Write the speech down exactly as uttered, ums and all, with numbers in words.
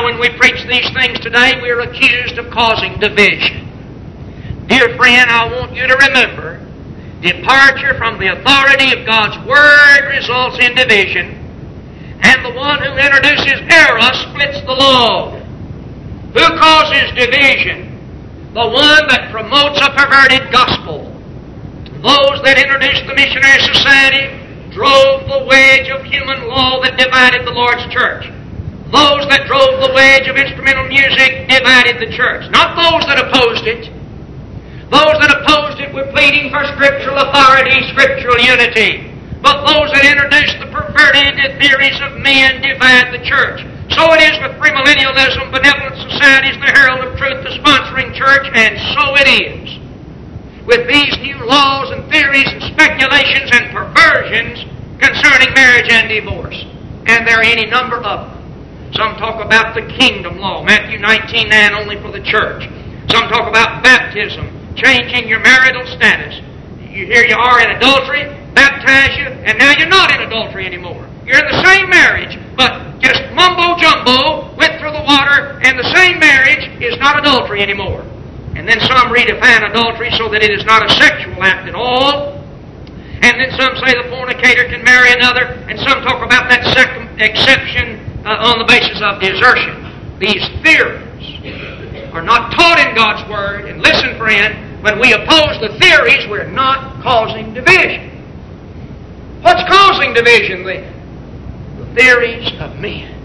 when we preach these things today, we are accused of causing division. Dear friend, I want you to remember, departure from the authority of God's Word results in division, and the one who introduces error splits the load. Who causes division? The one that promotes a perverted gospel. Those that introduced the missionary society drove the wedge of human law that divided the Lord's church. Those that drove the wedge of instrumental music divided the church. Not those that opposed it. Those that opposed it were pleading for scriptural authority, scriptural unity. But those that introduced the perverted theories of men divide the church. So it is with premillennialism, benevolent societies, the herald of truth, the sponsoring church, and so it is with these new laws and theories and speculations and perversions concerning marriage and divorce. And there are any number of them. Some talk about the kingdom law, Matthew nineteen nine, only for the church. Some talk about baptism, changing your marital status. You, here you are in adultery, baptize you, and now you're not in adultery anymore. You're in the same marriage, but just mumbo-jumbo, went through the water, and the same marriage is not adultery anymore. And then some redefine adultery so that it is not a sexual act at all. And then some say the fornicator can marry another, and some talk about that second exception uh, on the basis of desertion. These theories are not taught in God's Word, and listen, friend, when we oppose the theories, we're not causing division. What's causing division then? The theories of men.